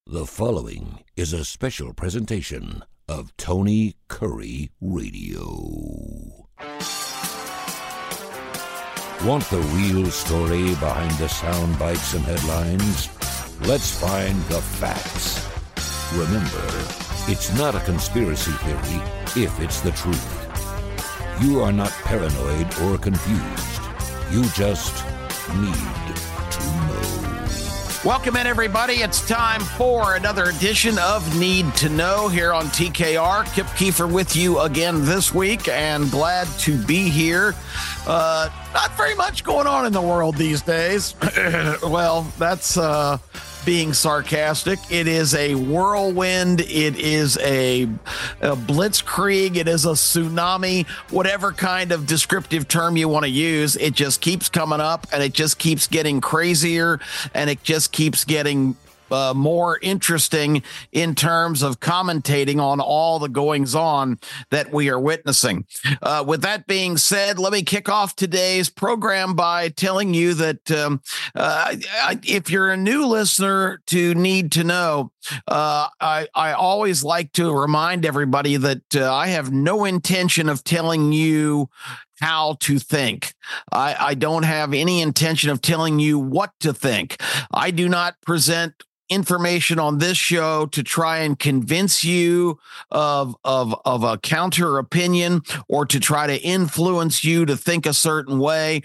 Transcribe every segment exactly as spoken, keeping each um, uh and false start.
The following is a special presentation of Tony Curry Radio. Want the real story behind the sound bites and headlines? Let's find the facts. Remember, it's not a conspiracy theory if it's the truth. You are not paranoid or confused. You just need to know. Welcome in, everybody. It's time for another edition of Need to Know here on T K R. Kip Keefer with you again this week, and glad to be here. Uh, not very much going on in the world these days. Well, that's uh, being sarcastic. It is a whirlwind. It is a, a blitzkrieg. It is a tsunami, whatever kind of descriptive term you want to use. It just keeps coming up, and it just keeps getting crazier, and it just keeps getting Uh, more interesting in terms of commentating on all the goings on that we are witnessing. Uh, with that being said, let me kick off today's program by telling you that um, uh, I, if you're a new listener to Need to Know, uh, I, I always like to remind everybody that uh, I have no intention of telling you how to think. I, I don't have any intention of telling you what to think. I do not present information on this show to try and convince you of, of, of a counter opinion or to try to influence you to think a certain way.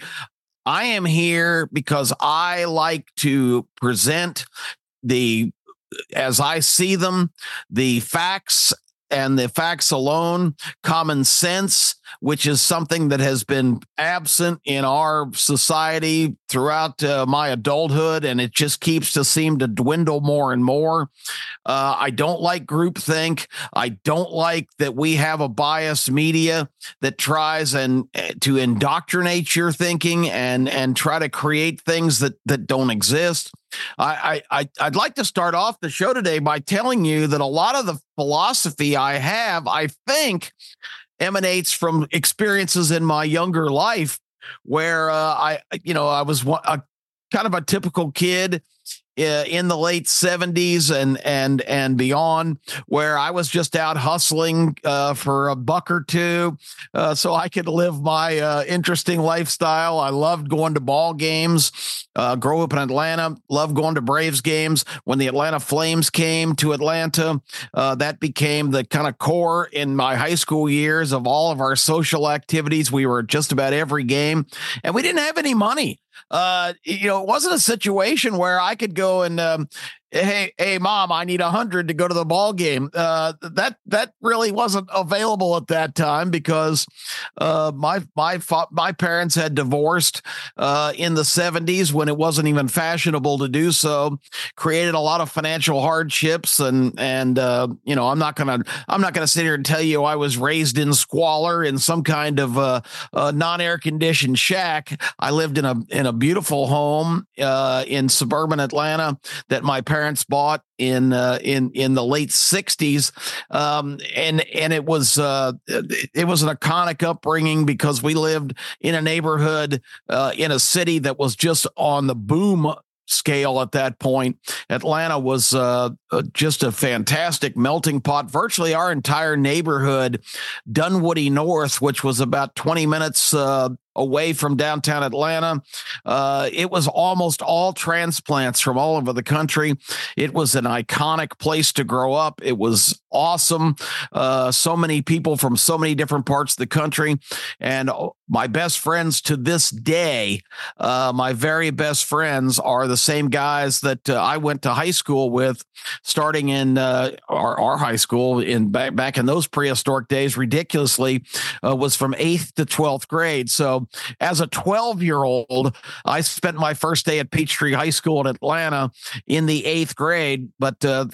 I am here because I like to present the, as I see them, the facts and the facts alone, common sense, which is something that has been absent in our society throughout uh, my adulthood, and it just keeps to seem to dwindle more and more. Uh, I don't like groupthink. I don't like that we have a biased media that tries and uh, to indoctrinate your thinking and and try to create things that that don't exist. I, I, I'd like to start off the show today by telling you that a lot of the philosophy I have, I think, emanates from experiences in my younger life where uh, I, you know, I was a, kind of a typical kid uh, in the late seventies and and and beyond, where I was just out hustling uh, for a buck or two uh, so I could live my uh, interesting lifestyle. I loved going to ball games. Uh, grew up in Atlanta, loved going to Braves games. When the Atlanta Flames came to Atlanta, uh, that became the kind of core in my high school years of all of our social activities. We were at just about every game, and we didn't have any money. Uh, you know, it wasn't a situation where I could go and, um, Hey, hey, mom, I need a hundred to go to the ball game. Uh, that that really wasn't available at that time because uh, my my my parents had divorced uh, in the seventies when it wasn't even fashionable to do so. Created a lot of financial hardships, and and uh, you know, I'm not gonna I'm not gonna sit here and tell you I was raised in squalor in some kind of uh, uh, non-air conditioned shack. I lived in a in a beautiful home uh, in suburban Atlanta that my parents. parents bought in uh, in in the late sixties, um, and and it was uh, it was an iconic upbringing because we lived in a neighborhood uh, in a city that was just on the boom scale at that point. Atlanta was uh, just a fantastic melting pot. Virtually our entire neighborhood, Dunwoody North, which was about twenty minutes uh, away from downtown Atlanta. Uh, it was almost all transplants from all over the country. It was an iconic place to grow up. It was awesome. Uh, so many people from so many different parts of the country. And my best friends to this day, uh, my very best friends are the same guys that uh, I went to high school with, starting in uh, our, our high school in back, back in those prehistoric days, ridiculously, uh, was from eighth to twelfth grade. So as a twelve-year-old, I spent my first day at Peachtree High School in Atlanta in the eighth grade, but uh,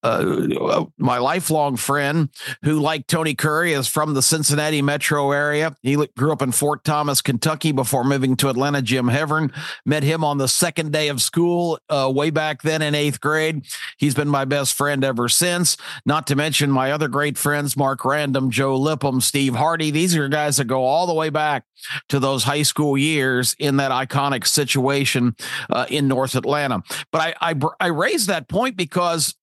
Uh, my lifelong friend who, like Tony Curry, is from the Cincinnati metro area. He grew up in Fort Thomas, Kentucky before moving to Atlanta. Jim Hevern, met him on the second day of school uh, way back then in eighth grade. He's been my best friend ever since, not to mention my other great friends, Mark Random, Joe Lippum, Steve Hardy. These are guys that go all the way back to those high school years in that iconic situation uh, in North Atlanta. But I, I, I raised that point because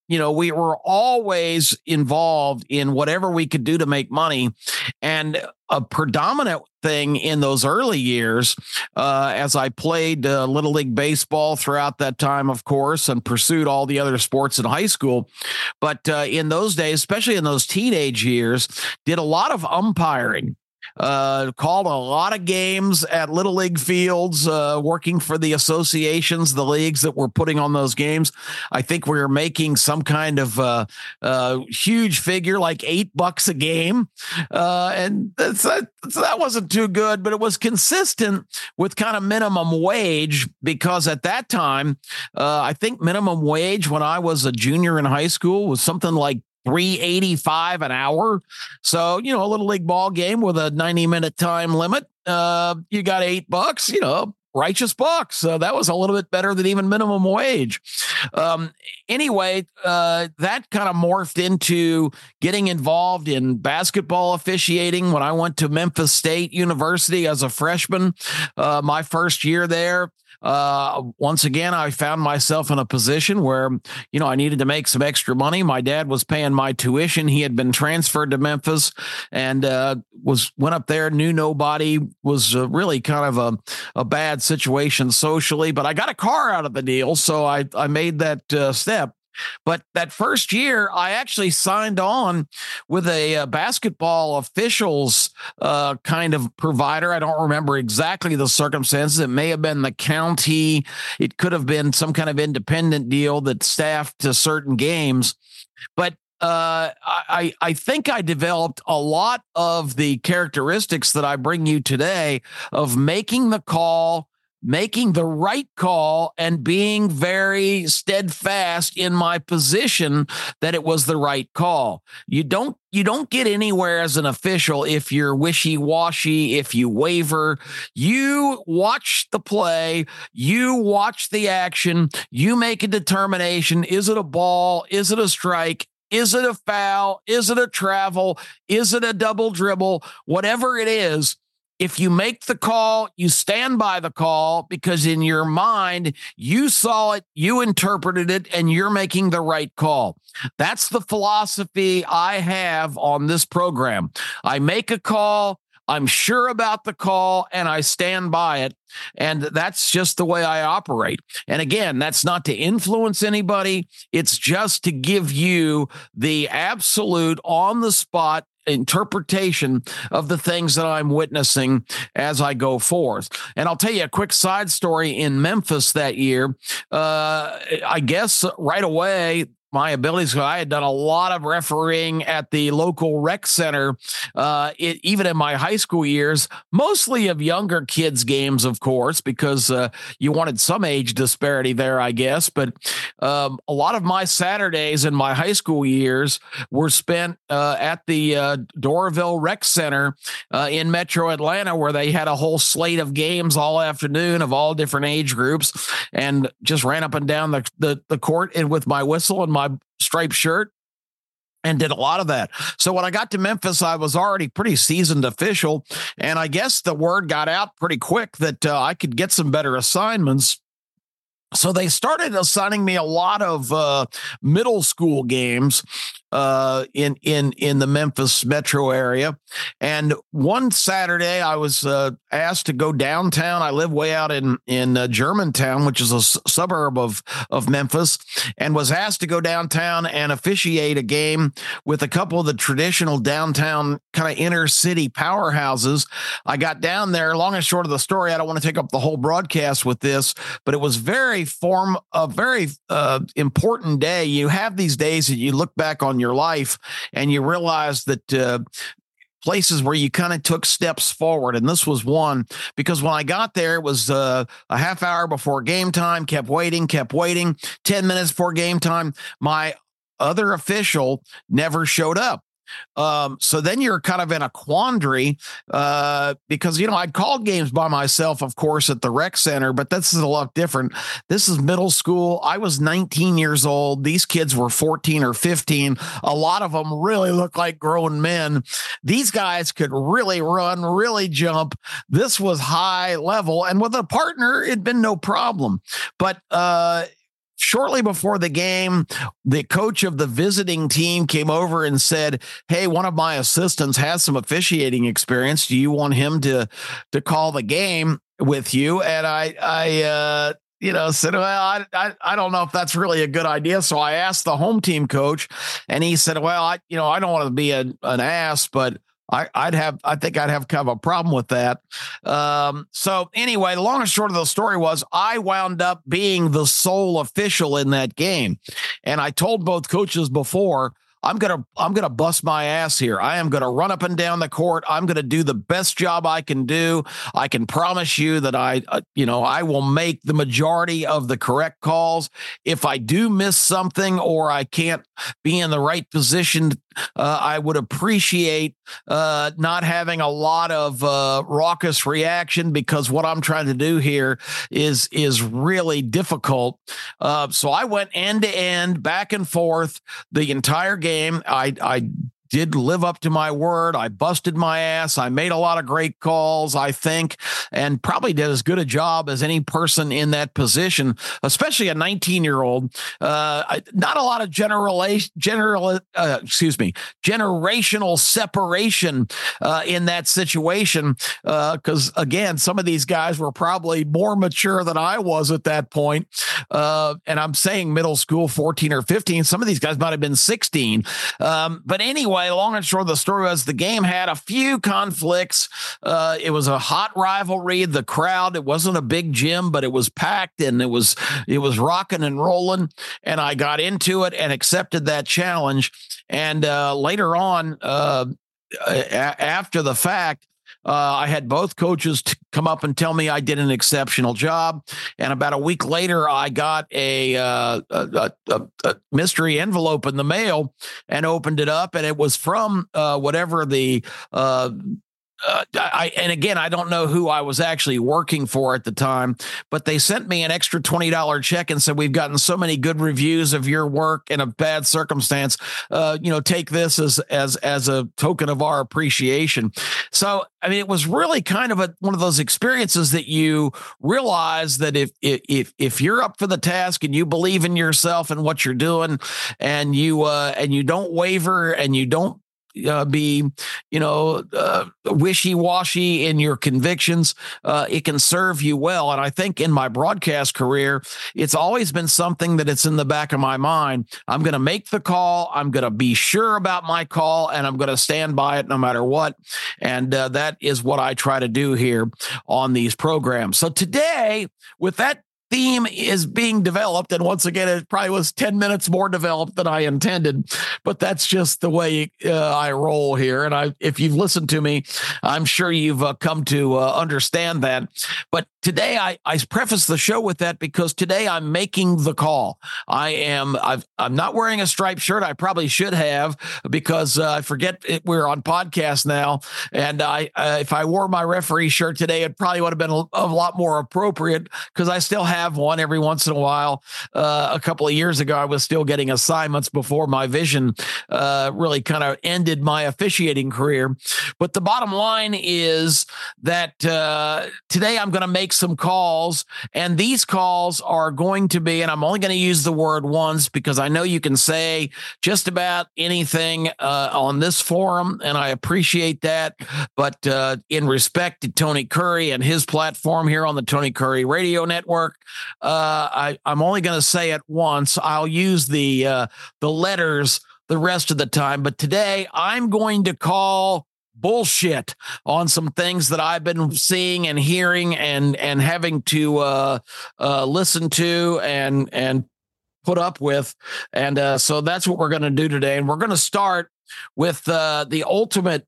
you know, we were always involved in whatever we could do to make money. And a predominant thing in those early years, uh, as I played uh, Little League Baseball throughout that time, of course, and pursued all the other sports in high school. But uh, in those days, especially in those teenage years, did a lot of umpiring. Uh, called a lot of games at Little League fields, uh, working for the associations, the leagues that were putting on those games. I think we were making some kind of uh, uh, huge figure, like eight bucks a game. Uh, and that's, that, that wasn't too good, but it was consistent with kind of minimum wage, because at that time, uh, I think minimum wage when I was a junior in high school was something like three eighty-five an hour. So, you know, a Little League ball game with a ninety minute time limit, uh, you got eight bucks, you know, righteous bucks. So that was a little bit better than even minimum wage. Um, anyway, uh, that kind of morphed into getting involved in basketball officiating when I went to Memphis State University as a freshman. Uh, my first year there, Uh, once again, I found myself in a position where, you know, I needed to make some extra money. My dad was paying my tuition. He had been transferred to Memphis and uh, was went up there, knew nobody, was uh, really kind of a, a bad situation socially. But I got a car out of the deal, so I, I made that uh, step. But that first year, I actually signed on with a, a basketball officials uh, kind of provider. I don't remember exactly the circumstances. It may have been the county. It could have been some kind of independent deal that staffed to certain games. But uh, I, I think I developed a lot of the characteristics that I bring you today of making the call, making the right call, and being very steadfast in my position that it was the right call. You don't you don't get anywhere as an official if you're wishy-washy, if you waver. You watch the play, you watch the action, you make a determination. Is it a ball? Is it a strike? Is it a foul? Is it a travel? Is it a double dribble? Whatever it is, if you make the call, you stand by the call, because in your mind, you saw it, you interpreted it, and you're making the right call. That's the philosophy I have on this program. I make a call, I'm sure about the call, and I stand by it. And that's just the way I operate. And again, that's not to influence anybody. It's just to give you the absolute on-the-spot interpretation of the things that I'm witnessing as I go forth. And I'll tell you a quick side story in Memphis that year. Uh, I guess right away, my abilities, I had done a lot of refereeing at the local rec center, uh, it, even in my high school years, mostly of younger kids' games, of course, because uh, you wanted some age disparity there, I guess. But um, a lot of my Saturdays in my high school years were spent uh, at the uh, Doraville Rec Center uh, in Metro Atlanta, where they had a whole slate of games all afternoon of all different age groups, and just ran up and down the, the, the court and with my whistle and my striped shirt, and did a lot of that. So when I got to Memphis, I was already pretty seasoned official, and I guess the word got out pretty quick that uh, I could get some better assignments. So they started assigning me a lot of uh, middle school games uh, in in in the Memphis metro area. And one Saturday, I was uh, asked to go downtown. I live way out in in uh, Germantown, which is a s- suburb of of Memphis, and was asked to go downtown and officiate a game with a couple of the traditional downtown kind of inner city powerhouses. I got down there. Long and short of the story, I don't want to take up the whole broadcast with this, but it was very form a very uh, important day. You have these days that you look back on your life and you realize that uh, places where you kind of took steps forward. And this was one, because when I got there, it was uh, a half hour before game time, kept waiting, kept waiting, ten minutes before game time. My other official never showed up. Um, so then you're kind of in a quandary uh, because, you know, I'd called games by myself, of course, at the rec center, but this is a lot different. This is middle school. I was nineteen years old. These kids were fourteen or fifteen. A lot of them really looked like grown men. These guys could really run, really jump. This was high level. And with a partner, it'd been no problem. But, uh, shortly before the game, the coach of the visiting team came over and said, "Hey, one of my assistants has some officiating experience. Do you want him to to call the game with you?" And I, I, uh, you know, said, "Well, I, I, I don't know if that's really a good idea." So I asked the home team coach, and he said, "Well, I, you know, I don't want to be a, an ass, but I, I'd have, I think I'd have kind of a problem with that." Um, so anyway, the long and short of the story was I wound up being the sole official in that game. And I told both coaches before, I'm going to, I'm going to bust my ass here. I am going to run up and down the court. I'm going to do the best job I can do. I can promise you that I, uh, you know, I will make the majority of the correct calls. If I do miss something or I can't be in the right position, uh, I would appreciate uh, not having a lot of uh, raucous reaction, because what I'm trying to do here is, is really difficult. Uh, so I went end to end, back and forth the entire game. Game. I, I did live up to my word. I busted my ass. I made a lot of great calls, I think, and probably did as good a job as any person in that position, especially a nineteen-year-old. Uh, not a lot of general, general, uh, excuse me, generational separation uh, in that situation, because uh, again, some of these guys were probably more mature than I was at that point. Uh, and I'm saying middle school, fourteen or fifteen. Some of these guys might have been sixteen. Um, but anyway, long and short of the story was the game had a few conflicts. Uh, it was a hot rivalry. The crowd, it wasn't a big gym, but it was packed and it was, it was rocking and rolling. And I got into it and accepted that challenge. And uh, later on, uh, a- after the fact, Uh, I had both coaches t- come up and tell me I did an exceptional job. And about a week later, I got a, uh, a, a, a mystery envelope in the mail and opened it up. And it was from uh, whatever the uh, Uh, I, and again, I don't know who I was actually working for at the time, but they sent me an extra twenty dollars check and said, "We've gotten so many good reviews of your work in a bad circumstance. Uh, you know, take this as, as, as a token of our appreciation." So, I mean, it was really kind of a, one of those experiences that you realize that if, if, if you're up for the task and you believe in yourself and what you're doing, and you, uh, and you don't waver and you don't, Uh, be, you know, uh, wishy-washy in your convictions, uh, it can serve you well. And I think in my broadcast career, it's always been something that it's in the back of my mind. I'm going to make the call. I'm going to be sure about my call, and I'm going to stand by it no matter what. And uh, that is what I try to do here on these programs. So today, with that theme is being developed, and once again, it probably was ten minutes more developed than I intended, but that's just the way uh, I roll here. And I, if you've listened to me, I'm sure you've uh, come to uh, understand that. But today, I, I preface the show with that because today I'm making the call. I am, I've, I'm not wearing a striped shirt. I probably should have, because uh, I forget it, we're on podcast now. And I, uh, if I wore my referee shirt today, it probably would have been a, a lot more appropriate, because I still have have one every once in a while. Uh, a couple of years ago, I was still getting assignments before my vision uh, really kind of ended my officiating career. But the bottom line is that uh, today I'm going to make some calls, and these calls are going to be, and I'm only going to use the word once, because I know you can say just about anything uh, on this forum, and I appreciate that. But uh, in respect to Tony Curry and his platform here on the Tony Curry Radio Network, Uh, I, I'm only going to say it once. I'll use the uh, the letters the rest of the time. But today I'm going to call bullshit on some things that I've been seeing and hearing and and having to uh, uh, listen to and and put up with. And uh, so that's what we're going to do today. And we're going to start with uh, the ultimate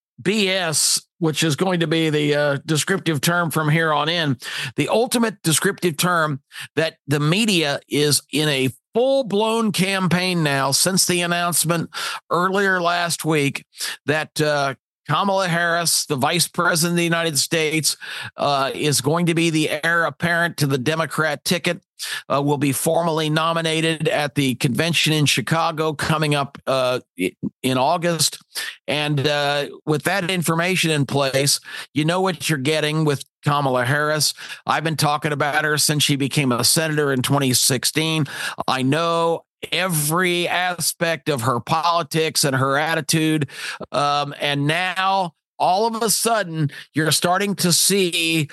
B S, which is going to be the uh, descriptive term from here on in, the ultimate descriptive term that the media is in a full-blown campaign now since the announcement earlier last week that uh, Kamala Harris, the vice president of the United States, uh, is going to be the heir apparent to the Democrat ticket. uh, will be formally nominated at the convention in Chicago coming up uh, in August. And uh, with that information in place, you know what you're getting with Kamala Harris. I've been talking about her since she became a senator in twenty sixteen. I know every aspect of her politics and her attitude. Um, and now, all of a sudden, you're starting to see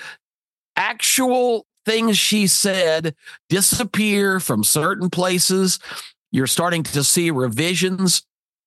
actual things she said disappear from certain places. You're starting to see revisions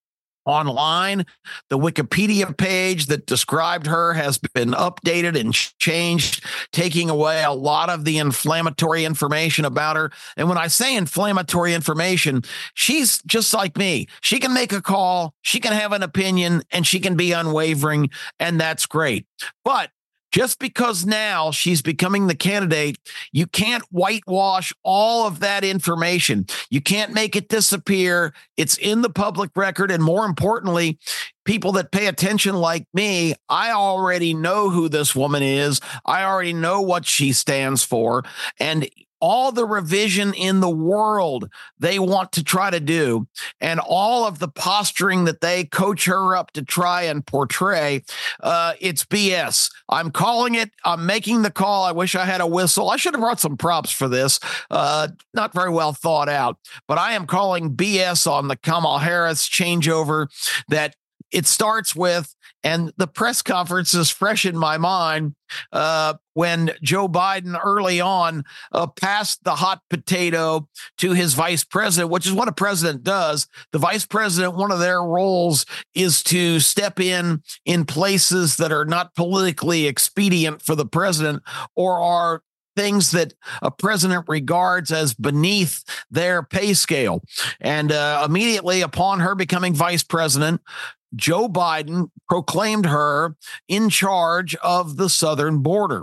online. The Wikipedia page that described her has been updated and changed, taking away a lot of the inflammatory information about her. And when I say inflammatory information, she's just like me. She can make a call, she can have an opinion, and she can be unwavering, and that's great. But just because now she's becoming the candidate, you can't whitewash all of that information. You can't make it disappear. It's in the public record. And more importantly, people that pay attention like me, I already know who this woman is. I already know what she stands for. And all the revision in the world they want to try to do, and all of the posturing that they coach her up to try and portray, uh, it's B S. I'm calling it. I'm making the call. I wish I had a whistle. I should have brought some props for this. Uh, not very well thought out, but I am calling B S on the Kamala Harris changeover that it starts with, and the press conference is fresh in my mind, uh, when Joe Biden early on uh, passed the hot potato to his vice president, which is what a president does. The vice president, one of their roles is to step in in places that are not politically expedient for the president or are things that a president regards as beneath their pay scale. And uh, immediately upon her becoming vice president, Joe Biden proclaimed her in charge of the southern border,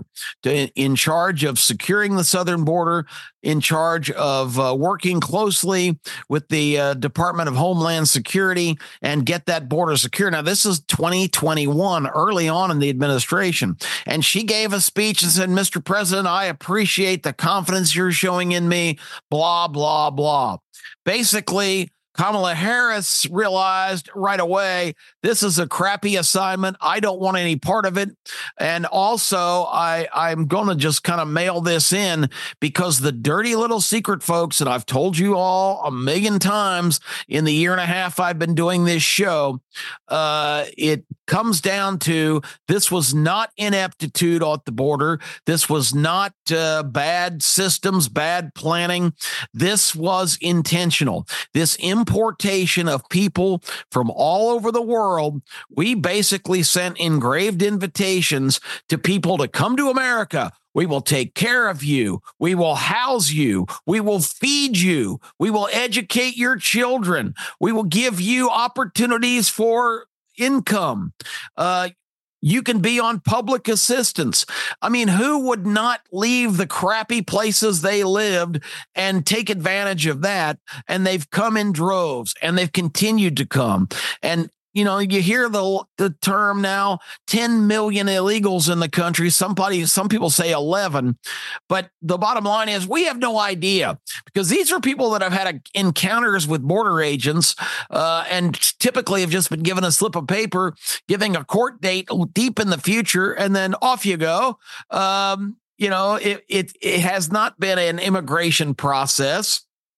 in charge of securing the southern border, in charge of uh, working closely with the uh, Department of Homeland Security and get that border secure. Now, this is twenty twenty-one, early on in the administration. And she gave a speech and said, Mister President, I appreciate the confidence you're showing in me, blah, blah, blah. Basically, Kamala Harris realized right away, this is a crappy assignment. I don't want any part of it. And also, I, I'm going to just kind of mail this in because the dirty little secret, folks, and I've told you all a million times in the year and a half I've been doing this show, uh, it comes down to this was not ineptitude at the border. This was not uh, bad systems, bad planning. This was intentional. This importation of people from all over the world. We basically sent engraved invitations to people to come to America. We will take care of you. We will house you. We will feed you. We will educate your children. We will give you opportunities for income. Uh, You can be on public assistance. I mean, who would not leave the crappy places they lived and take advantage of that? And they've come in droves, and they've continued to come. And you know, you hear the the term now, ten million illegals in the country. Somebody, some people say eleven, but the bottom line is we have no idea because these are people that have had encounters with border agents uh, and typically have just been given a slip of paper, giving a court date deep in the future, and then off you go. Um, you know, it, it it has not been an immigration process.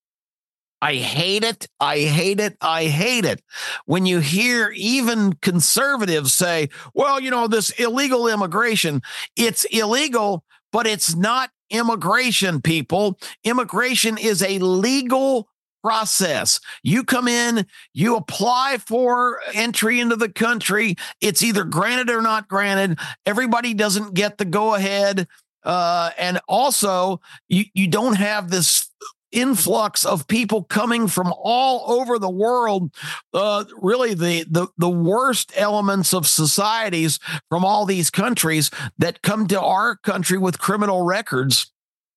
I hate it. I hate it. I hate it. When you hear even conservatives say, well, you know, this illegal immigration, it's illegal, but it's not immigration, people. Immigration is a legal process. You come in, you apply for entry into the country. It's either granted or not granted. Everybody doesn't get the go ahead. Uh, and also, you, you don't have this influx of people coming from all over the world, uh, really the, the, the worst elements of societies from all these countries that come to our country with criminal records.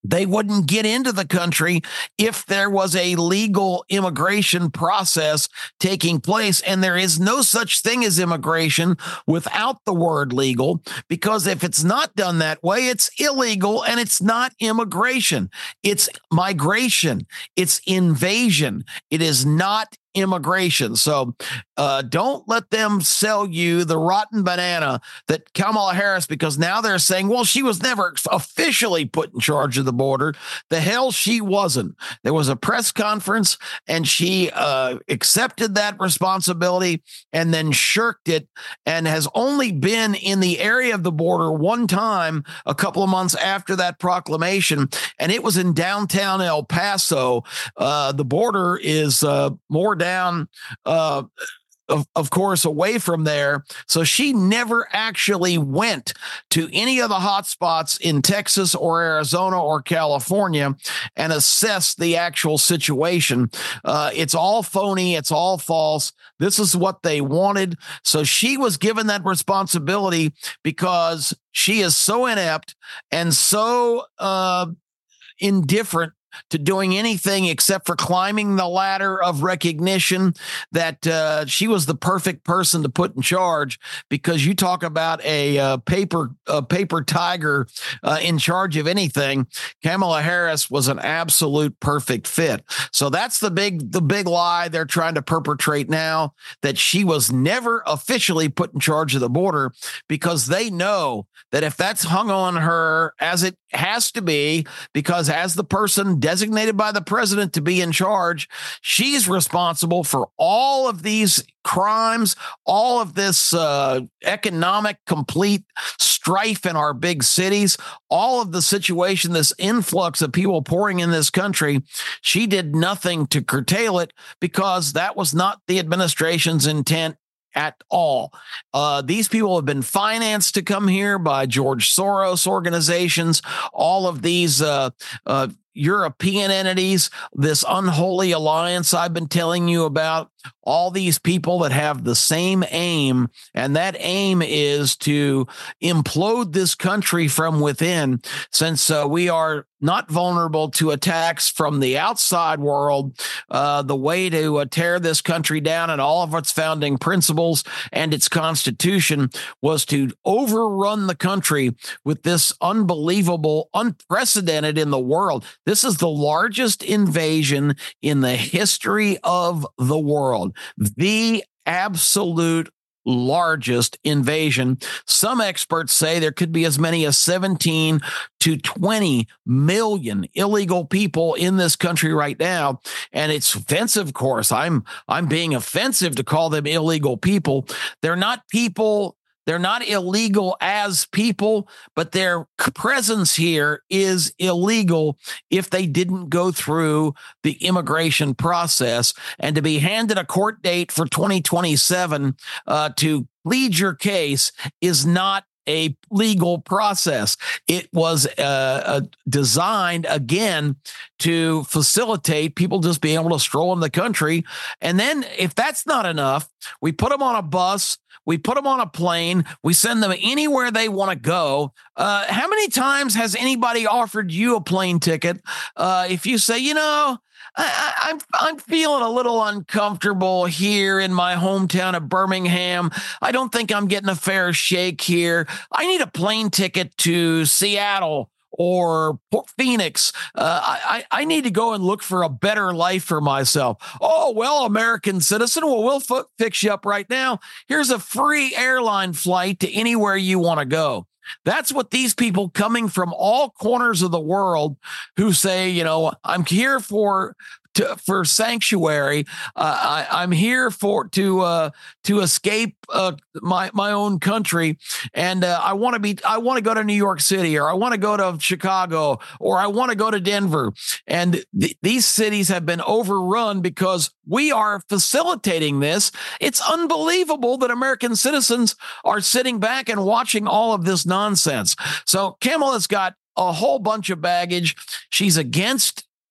They wouldn't get into the country if there was a legal immigration process taking place. And there is no such thing as immigration without the word legal, because if it's not done that way, it's illegal and it's not immigration. It's migration. It's invasion. It is not immigration. So uh, don't let them sell you the rotten banana that Kamala Harris, because now they're saying, well, she was never officially put in charge of the border. The hell she wasn't. There was a press conference and she uh, accepted that responsibility and then shirked it, and has only been in the area of the border one time a couple of months after that proclamation. And it was in downtown El Paso. Uh, the border is uh, more down, uh, of, of course, away from there. So she never actually went to any of the hot spots in Texas or Arizona or California and assessed the actual situation. Uh, it's all phony. It's all false. This is what they wanted. So she was given that responsibility because she is so inept and so uh, indifferent to doing anything except for climbing the ladder of recognition, that uh, she was the perfect person to put in charge. Because you talk about a uh, paper a paper tiger uh, in charge of anything, Kamala Harris was an absolute perfect fit. So that's the big the big lie they're trying to perpetrate now, that she was never officially put in charge of the border, because they know that if that's hung on her, as it has to be, because as the person designated by the president to be in charge, she's responsible for all of these crimes, all of this uh, economic complete strife in our big cities, all of the situation, this influx of people pouring in this country. She did nothing to curtail it, because that was not the administration's intent at all. Uh, these people have been financed to come here by George Soros organizations, all of these uh, uh, European entities, this unholy alliance I've been telling you about, all these people that have the same aim, and that aim is to implode this country from within, since uh, we are not vulnerable to attacks from the outside world. Uh, the way to uh, tear this country down and all of its founding principles and its constitution was to overrun the country with this unbelievable, unprecedented in the world. This is the largest invasion in the history of the world. The absolute largest invasion. Some experts say there could be as many as seventeen to twenty million illegal people in this country right now. And it's offensive, of course. I'm I'm being offensive to call them illegal people. They're not people. They're not illegal as people, but their presence here is illegal if they didn't go through the immigration process. And to be handed a court date for twenty twenty-seven uh, to plead your case is not a legal process. It was uh, uh, designed, again, to facilitate people just being able to stroll in the country. And then if that's not enough, we put them on a bus, we put them on a plane, we send them anywhere they want to go. Uh, how many times has anybody offered you a plane ticket? Uh, if you say, you know, I, I'm I'm feeling a little uncomfortable here in my hometown of Birmingham. I don't think I'm getting a fair shake here. I need a plane ticket to Seattle or Phoenix. Uh, I, I need to go and look for a better life for myself. Oh, well, American citizen, well, we'll f- fix you up right now. Here's a free airline flight to anywhere you want to go. That's what these people coming from all corners of the world who say, you know, I'm here for to, for sanctuary. Uh, I, I'm here for to uh, to escape uh, my my own country, and uh, I want to be. I want to go to New York City, or I want to go to Chicago, or I want to go to Denver. And th- these cities have been overrun because we are facilitating this. It's unbelievable that American citizens are sitting back and watching all of this nonsense. So Kamala's got a whole bunch of baggage. She's against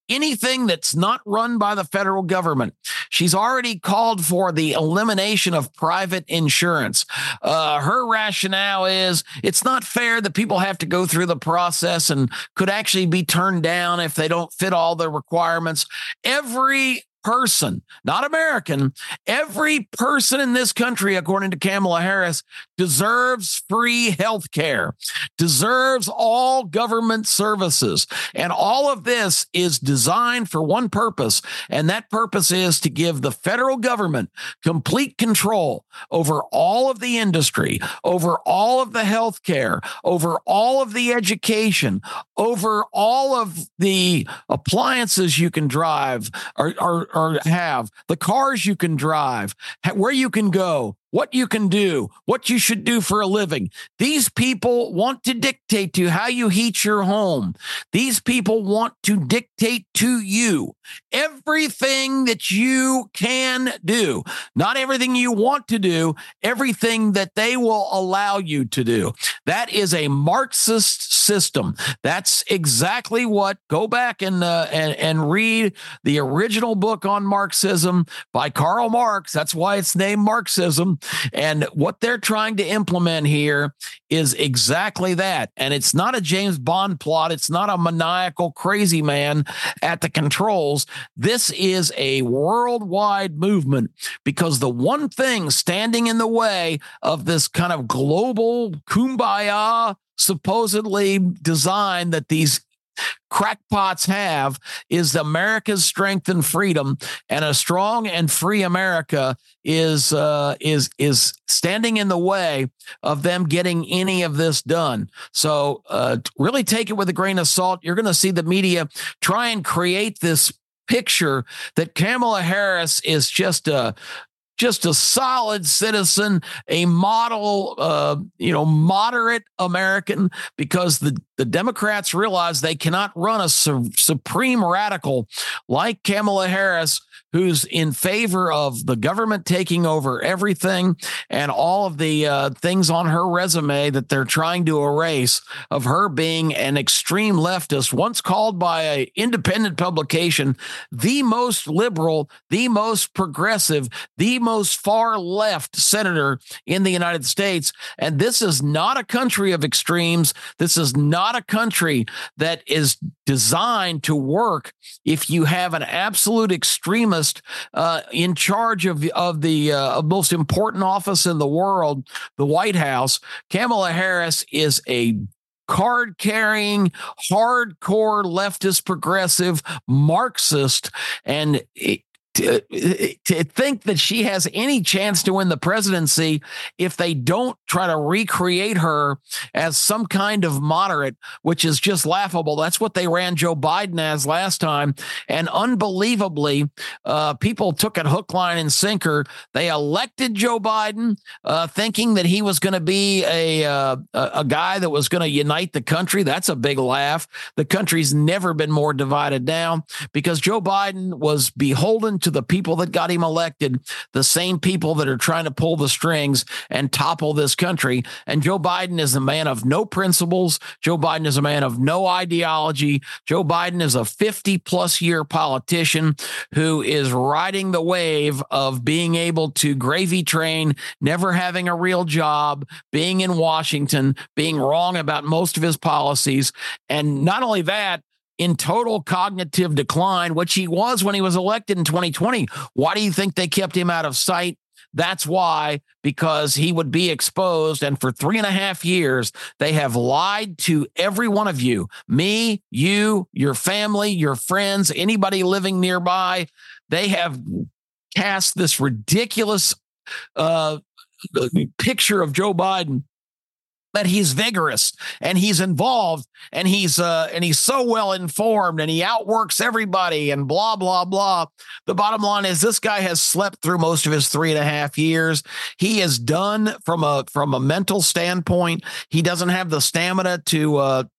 anything that's not run by the federal government. She's already called for the elimination of private insurance. Uh, her rationale is it's not fair that people have to go through the process and could actually be turned down if they don't fit all the requirements. Every person, not American, every person in this country, according to Kamala Harris, deserves free health care, deserves all government services. And all of this is designed for one purpose, and that purpose is to give the federal government complete control over all of the industry, over all of the health care, over all of the education, over all of the appliances you can drive or, or, or have, the cars you can drive, where you can go, what you can do, what you should do for a living. These people want to dictate to you how you heat your home. These people want to dictate to you everything that you can do, not everything you want to do, everything that they will allow you to do. That is a Marxist system. That's exactly what, go back and, uh, and, and read the original book on Marxism by Karl Marx. That's why it's named Marxism. And what they're trying to implement here is exactly that. And it's not a James Bond plot. It's not a maniacal crazy man at the controls. This is a worldwide movement, because the one thing standing in the way of this kind of global kumbaya supposedly design that these crackpots have is America's strength and freedom, and a strong and free America is uh, is is standing in the way of them getting any of this done. So uh, really take it with a grain of salt. You're going to see the media try and create this picture that Kamala Harris is just a just a solid citizen, a model, uh, you know, moderate American, because the, the Democrats realize they cannot run a su- supreme radical like Kamala Harris, who's in favor of the government taking over everything and all of the uh, things on her resume that they're trying to erase, of her being an extreme leftist, once called by an independent publication the most liberal, the most progressive, the most far left senator in the United States. And this is not a country of extremes. This is not a country that is designed to work if you have an absolute extremist uh, in charge of, of the uh, most important office in the world, the White House. Kamala Harris is a card-carrying, hardcore leftist, progressive, Marxist, and it, To, to think that she has any chance to win the presidency if they don't try to recreate her as some kind of moderate, which is just laughable. That's what they ran Joe Biden as last time. And unbelievably, uh, people took it hook, line, and sinker. They elected Joe Biden uh, thinking that he was going to be a, uh, a guy that was going to unite the country. That's a big laugh. The country's never been more divided now, because Joe Biden was beholden to the people that got him elected, the same people that are trying to pull the strings and topple this country. And Joe Biden is a man of no principles. Joe Biden is a man of no ideology. Joe Biden is a fifty plus year politician who is riding the wave of being able to gravy train, never having a real job, being in Washington, being wrong about most of his policies. And not only that, in total cognitive decline, which he was when he was elected in twenty twenty. Why do you think they kept him out of sight? That's why, because he would be exposed. And for three and a half years, they have lied to every one of you, me, you, your family, your friends, anybody living nearby. They have cast this ridiculous uh, picture of Joe Biden, that he's vigorous and he's involved and he's uh, and he's so well informed and he outworks everybody and blah, blah, blah. The bottom line is this guy has slept through most of his three and a half years. He is done from a from a mental standpoint. He doesn't have the stamina to uh, to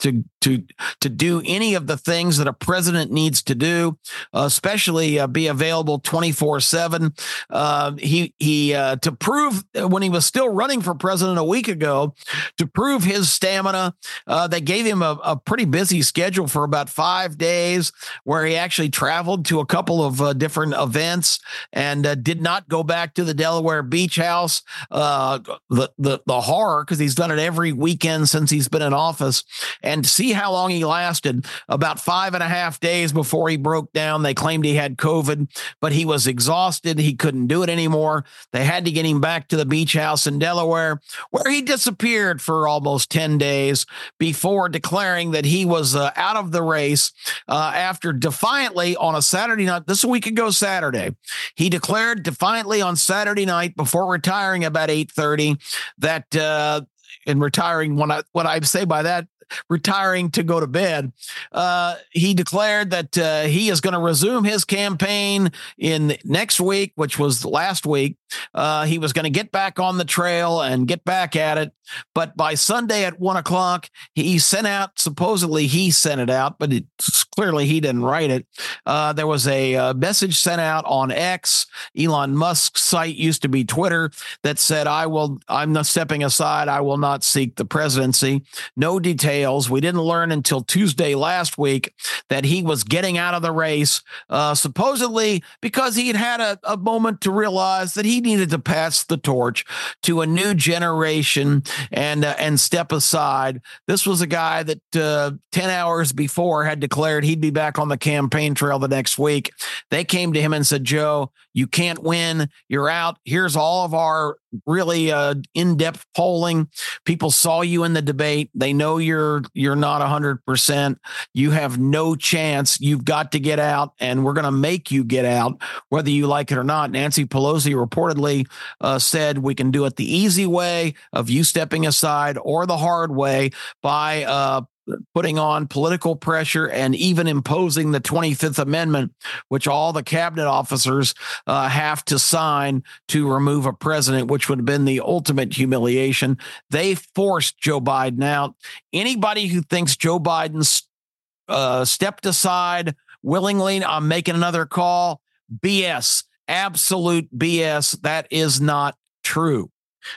to to do any of the things that a president needs to do, uh, especially uh, be available twenty-four seven. Uh, he he uh, to prove when he was still running for president a week ago, to prove his stamina, uh, they gave him a, a pretty busy schedule for about five days, where he actually traveled to a couple of uh, different events and uh, did not go back to the Delaware Beach House. Uh, the the the horror, because he's done it every weekend since he's been in office, and see how long he lasted. About five and a half days before he broke down. They claimed he had COVID, but he was exhausted. He couldn't do it anymore. They had to get him back to the beach house in Delaware, where he disappeared for almost ten days before declaring that he was uh, out of the race uh, after defiantly on a Saturday night. This is a week ago Saturday. He declared defiantly on Saturday night before retiring about eight thirty that uh, and retiring, when I, what I say by that, retiring to go to bed. Uh, he declared that uh, he is going to resume his campaign in next week, which was last week. Uh, he was going to get back on the trail and get back at it. But by Sunday at one o'clock, he sent out, supposedly he sent it out, but it's clearly he didn't write it. Uh, there was a uh, message sent out on X, Elon Musk's site, used to be Twitter, that said, I will, I'm not stepping aside. I will not seek the presidency. No details. We didn't learn until Tuesday last week that he was getting out of the race, uh, supposedly because he had had a, a moment to realize that he needed to pass the torch to a new generation and uh, and step aside. This was a guy that uh, ten hours before had declared he'd be back on the campaign trail the next week. They came to him and said, Joe, you can't win. You're out. Here's all of our really uh, in-depth polling. People saw you in the debate. They know you're you're not one hundred percent. You have no chance. You've got to get out, and we're going to make you get out, whether you like it or not. Nancy Pelosi reportedly uh, said we can do it the easy way of you stepping aside, or the hard way by uh, putting on political pressure and even imposing the twenty-fifth Amendment, which all the cabinet officers uh, have to sign to remove a president, which would have been the ultimate humiliation. They forced Joe Biden out. Anybody who thinks Joe Biden uh, stepped aside willingly, I'm making another call, B S, absolute B S. That is not true.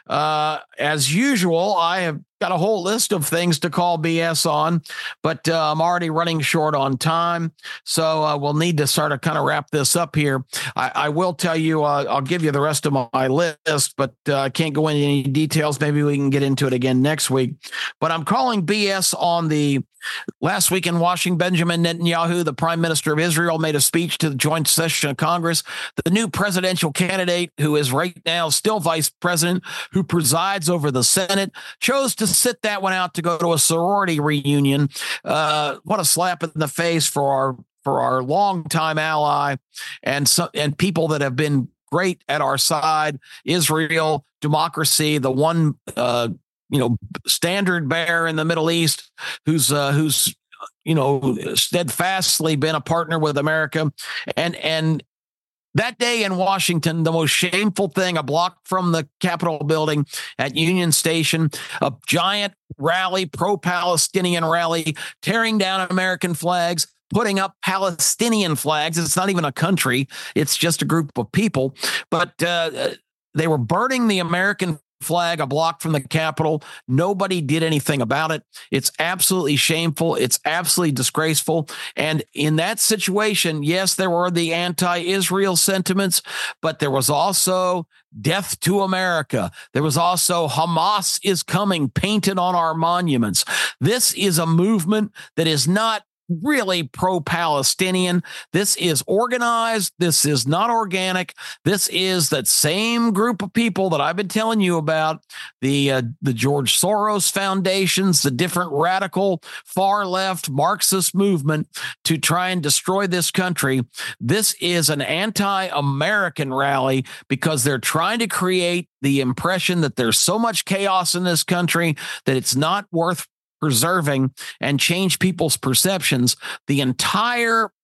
Uh, as usual, I have got a whole list of things to call B S on, but uh, I'm already running short on time, so uh, we'll need to sort of kind of wrap this up here. I, I will tell you, uh, I'll give you the rest of my list, but uh, I can't go into any details. Maybe we can get into it again next week. But I'm calling B S on the last week in Washington. Benjamin Netanyahu, the prime minister of Israel, made a speech to the joint session of Congress. The new presidential candidate, who is right now still vice president, who presides over the Senate, chose to sit that one out to go to a sorority reunion. Uh, what a slap in the face for our for our longtime ally and so, and people that have been great at our side. Israel, democracy, the one uh, you know standard bearer in the Middle East, who's uh, who's you know steadfastly been a partner with America, and and. That day in Washington, the most shameful thing, a block from the Capitol building at Union Station, a giant rally, pro-Palestinian rally, tearing down American flags, putting up Palestinian flags. It's not even a country. It's just a group of people. But uh, they were burning the American flag a block from the Capitol. Nobody did anything about it. It's absolutely shameful. It's absolutely disgraceful. And in that situation, yes, there were the anti-Israel sentiments, but there was also death to America. There was also Hamas is coming painted on our monuments. This is a movement that is not really pro-Palestinian. This is organized. This is not organic. This is that same group of people that I've been telling you about, the uh, the George Soros foundations, the different radical far-left Marxist movement to try and destroy this country. This is an anti-American rally because they're trying to create the impression that there's so much chaos in this country that it's not worth preserving, and change people's perceptions. The entire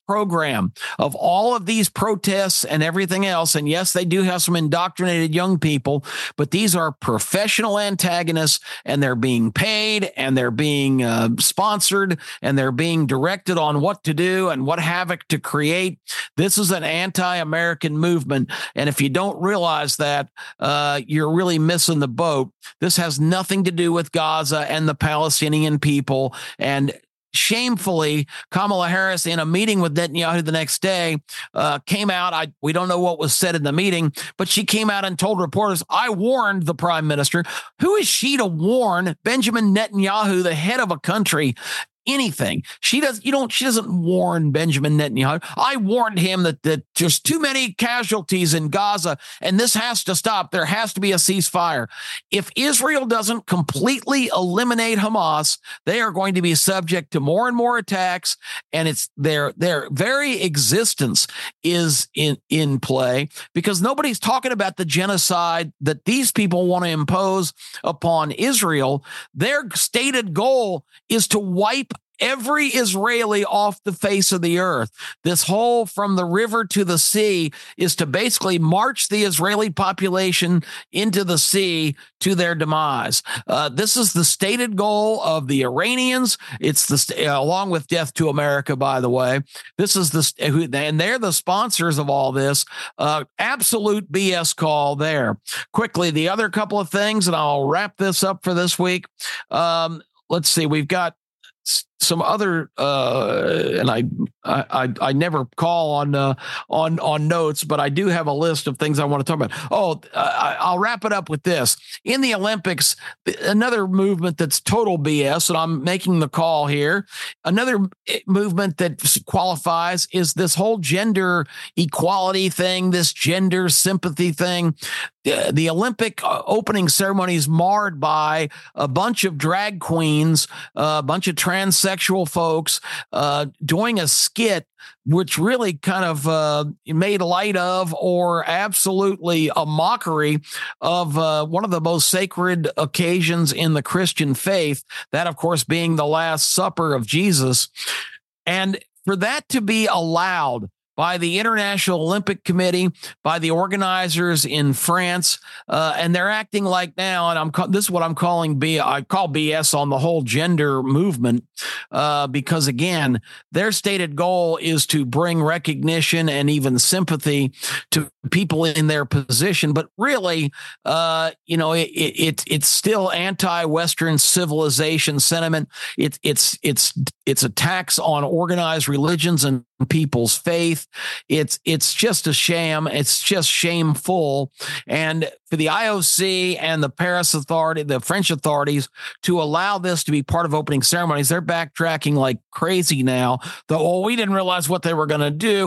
program of all of these protests and everything else, and yes, they do have some indoctrinated young people, but these are professional antagonists, and they're being paid, and they're being uh, sponsored, and they're being directed on what to do and what havoc to create. This is an anti-American movement, and if you don't realize that, uh, you're really missing the boat. This has nothing to do with Gaza and the Palestinian people, and shamefully, Kamala Harris, in a meeting with Netanyahu the next day, uh, came out. I we don't know what was said in the meeting, but she came out and told reporters, I warned the prime minister. Who is she to warn Benjamin Netanyahu, the head of a country, anything? She does. You don't. She doesn't warn Benjamin Netanyahu. I warned him that that there's too many casualties in Gaza, and this has to stop. There has to be a ceasefire. If Israel doesn't completely eliminate Hamas, they are going to be subject to more and more attacks, and it's their their very existence is in in play, because nobody's talking about the genocide that these people want to impose upon Israel. Their stated goal is to wipe every Israeli off the face of the earth. This whole from the river to the sea is to basically march the Israeli population into the sea to their demise. Uh, this is the stated goal of the Iranians. It's the uh, along with Death to America, by the way. This is the and they're the sponsors of all this. Uh, absolute B S call there. Quickly, the other couple of things, and I'll wrap this up for this week. Um, let's see. We've got some other, uh, and I, I, I never call on, uh, on, on notes, but I do have a list of things I want to talk about. Oh, uh, I'll wrap it up with this. In the Olympics, another movement that's total B S, and I'm making the call here. Another movement that qualifies is this whole gender equality thing, this gender sympathy thing. Uh, the Olympic uh, opening ceremony is marred by a bunch of drag queens, uh, a bunch of transsexual folks uh, doing a skit which really kind of uh, made light of or absolutely a mockery of uh, one of the most sacred occasions in the Christian faith, that, of course, being the Last Supper of Jesus. And for that to be allowed by the International Olympic Committee, by the organizers in France, uh, and they're acting like now, and I'm this is what I'm calling B. I call B S on the whole gender movement, uh, because again, their stated goal is to bring recognition and even sympathy to people in their position, but really, uh, you know, it, it it's still anti-Western civilization sentiment. It, it's it's it's attacks on organized religions and people's faith. It's it's just a sham. It's just shameful. And for the I O C and the Paris Authority, the French authorities, to allow this to be part of opening ceremonies, they're backtracking like crazy now. Though, oh, we didn't realize what they were going to do.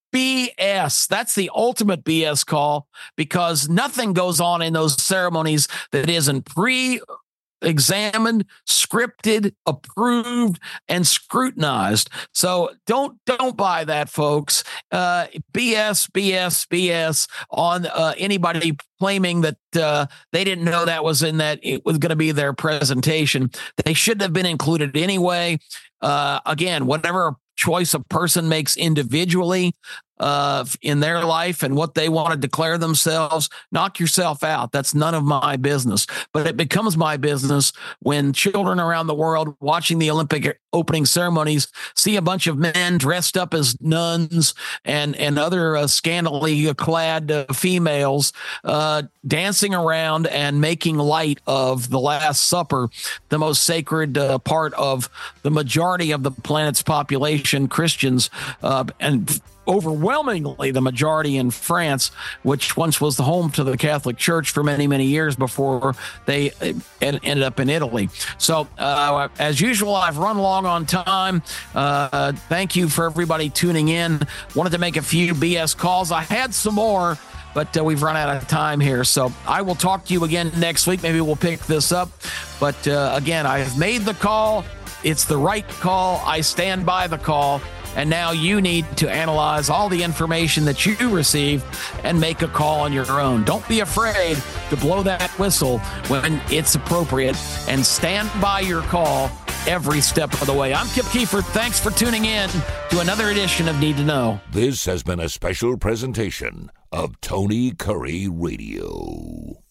B S. That's the ultimate B S call, because nothing goes on in those ceremonies that isn't pre examined, scripted, approved, and scrutinized. So don't don't buy that, folks. Uh, B S, B S, B S on uh, anybody claiming that uh, they didn't know that was in that it was going to be their presentation. They shouldn't have been included anyway. Uh, again, whatever choice a person makes individually uh, in their life and what they want to declare themselves, knock yourself out. That's none of my business. But it becomes my business when children around the world watching the Olympic opening ceremonies see a bunch of men dressed up as nuns and, and other uh, scantily clad uh, females uh, dancing around and making light of the Last Supper, the most sacred uh, part of the majority of the planet's population, Christians, uh, and overwhelmingly the majority in France, which once was the home to the Catholic Church for many, many years before they ended up in Italy. So uh, as usual, I've run long on time. Uh, thank you for everybody tuning in. Wanted to make a few B S calls. I had some more, but uh, we've run out of time here. So I will talk to you again next week. Maybe we'll pick this up. But uh, again, I've made the call. It's the right call. I stand by the call. And now you need to analyze all the information that you receive and make a call on your own. Don't be afraid to blow that whistle when it's appropriate, and stand by your call every step of the way. I'm Kip Keefer. Thanks for tuning in to another edition of Need to Know. This has been a special presentation of Tony Curry Radio.